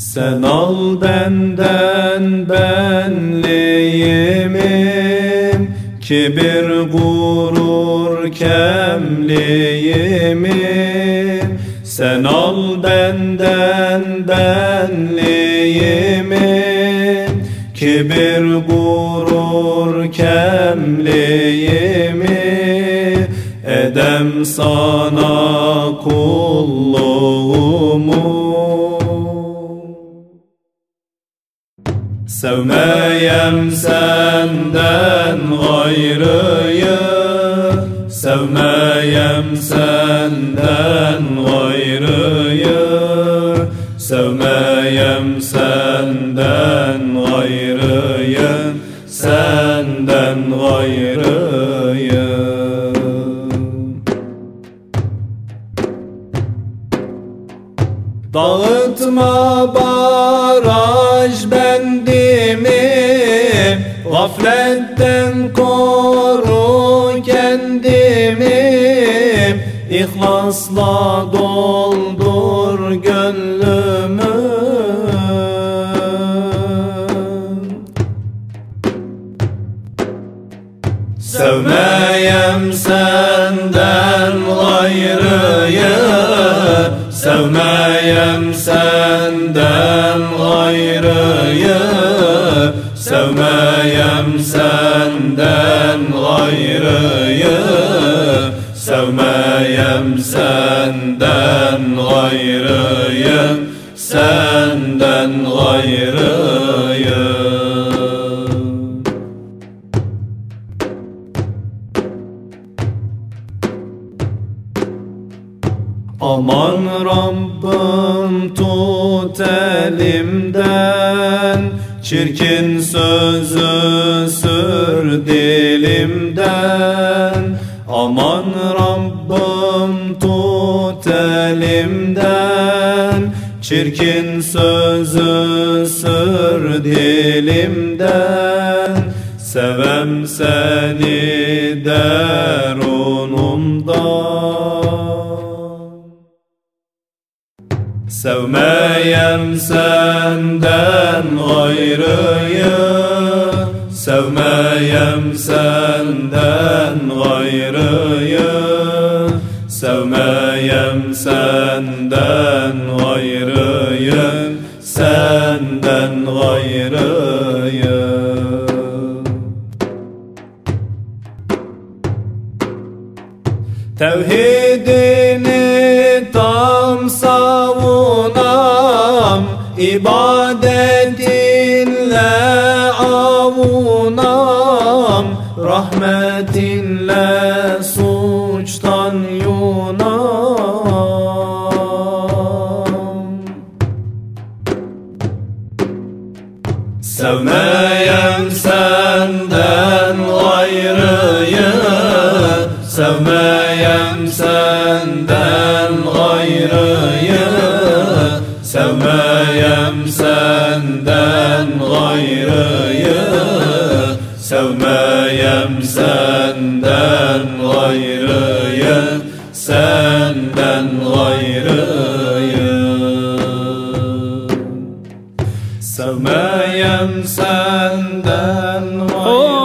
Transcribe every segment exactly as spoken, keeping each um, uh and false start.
Sen al benden benliğimi, kibir gurur kemliğimi. Sen al benden benliğimi, kibir gurur kemliğimi. Edem sana kulluğumu. Sevmeyem senden gayrıyı, sevmeyem senden gayrıyı, sevmeyem senden gayrıyı, senden gayrıyı. Dağıtma baraj bendimi, gafletten koru kendimi. İhlasla doldur gönlümü. Sevmeyem senden gayrıyı, sevmeyem senden gayrıyı, sevmeyem senden gayrıyı, sevmeyem senden gayrıyı, senden gayrıyı. Aman Rabbim tut elimden, çirkin sözü sür dilimden. Aman Rabbim tut elimden, çirkin sözü sür dilimden. Sevem seni derunumdan. Sevmeyem senden gayrıyı, sevmeyem senden gayrıyı, sevmeyem senden gayrıyı, senden gayrıyı. Tevhidini tam savunam, ibadetinle avunam, rahmetinle suçtan yunam. Sevmeyem senden gayrıyı, sevmeyem senden gayrıyı, sevmeyem senden gayrıyı, sevmeyem senden gayrıyı, senden gayrıyı. Sevmeyem senden gayrıyı.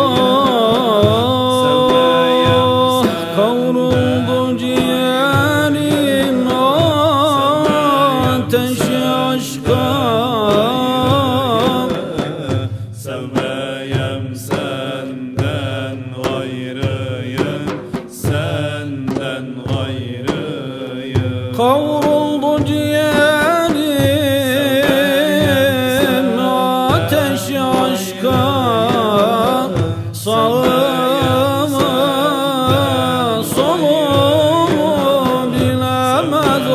Kavruldu ciğerin ateşi aşka. Sevmeyem senden gayrıyı, senden gayrıyı. Kavruldu ciğerin ateşi aşka. Sağımı solumu bilemez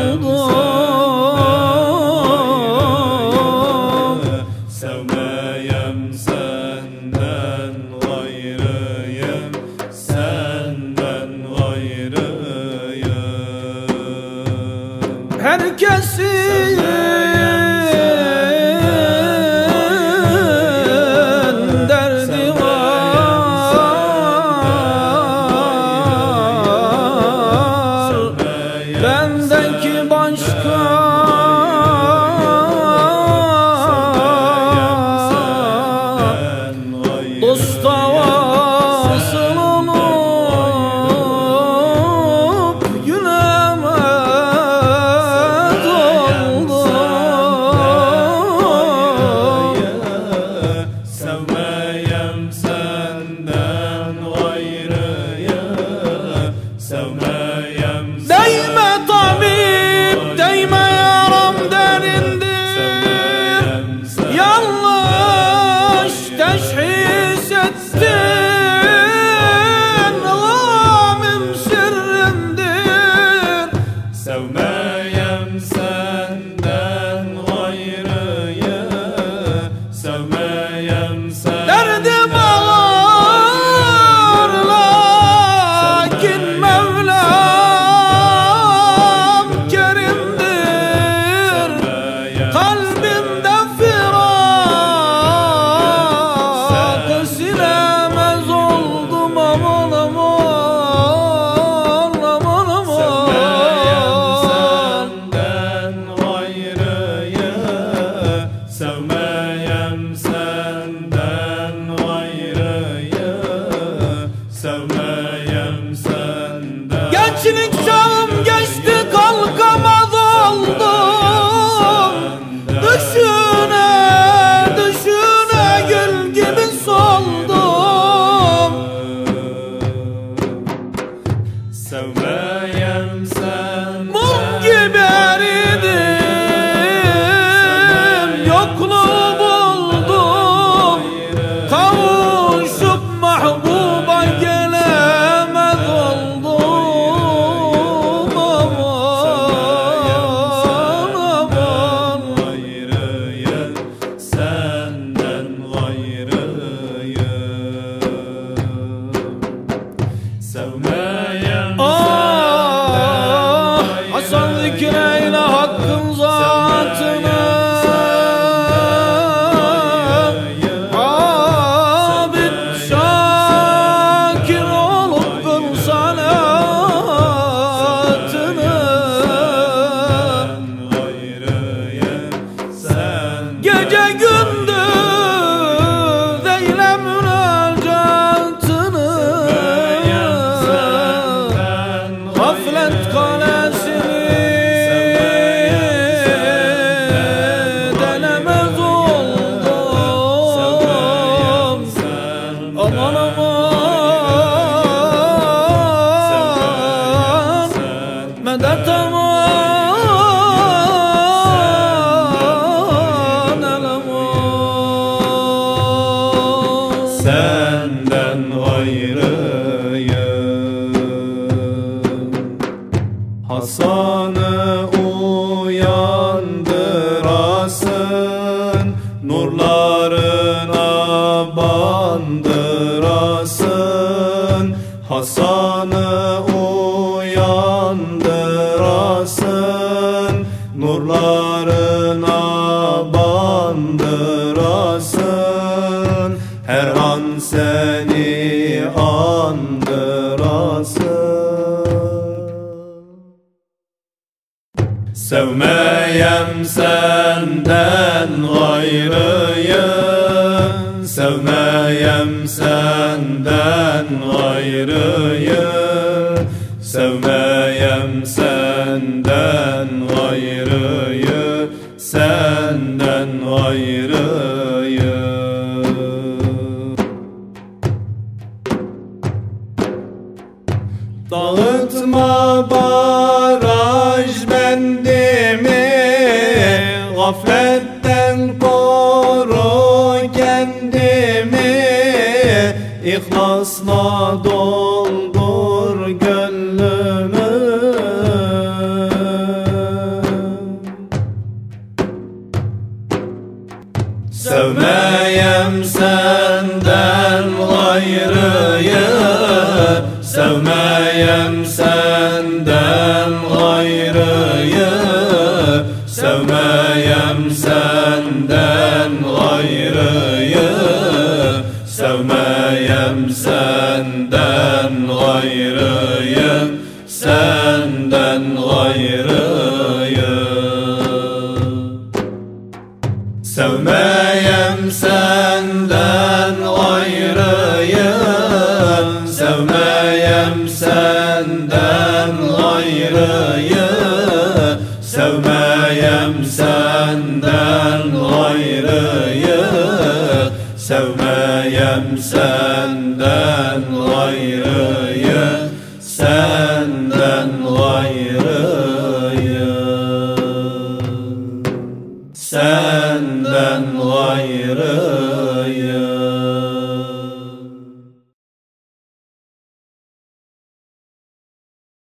oldum. Sevmeyem senden gayrıyı, senden gayrıyı. Herkesin derdi var, bendeki başka sevmeyem senden. Gençlik çağım geçti, kalkamaz oldum. Düşüne düşüne gül gibi soldum. Sevmeyem senden. Mum gibi eridim, yokluğu buldum. Kavuşup mahbuba gelemez oldum. Aman aman. Gayrıyım, senden gayrıyım. Sevmeyem Ah, Hasan zikreyle hakkın zatını. Abid şakir olup kıl salatını. Gece gündüz eyle münacatını. Gaflet kalesini denemez oldum. Aman aman, medet aman, el aman. Senden gayrıyım. Hasan'ı uyandırasın, nurlarına bandırasın. Hasan'ı uyandırasın, nurlarına bandırasın. Her an seni andırasın. Sevmeyem senden gayrıyım. Sevmeyem senden gayrıyım. Sevmeyem senden gayrıyım. Senden gayrıyım. Dağıtma baraj bendimi, gafletten koru kendimi. İhlasla doldur gönlümü. Sevmeyem senden gayrıyım. Sevmeyem senden gayrıyım. Sevmeyem senden gayrıyım. Sevmeyem senden gayrıyım. Senden gayrıyım. Sevmeyem senden gayrıyım. Sevmeyem senden gayrıyım. Sevmeyem senden gayrıyım. Sevmeyem senden gayrıyım.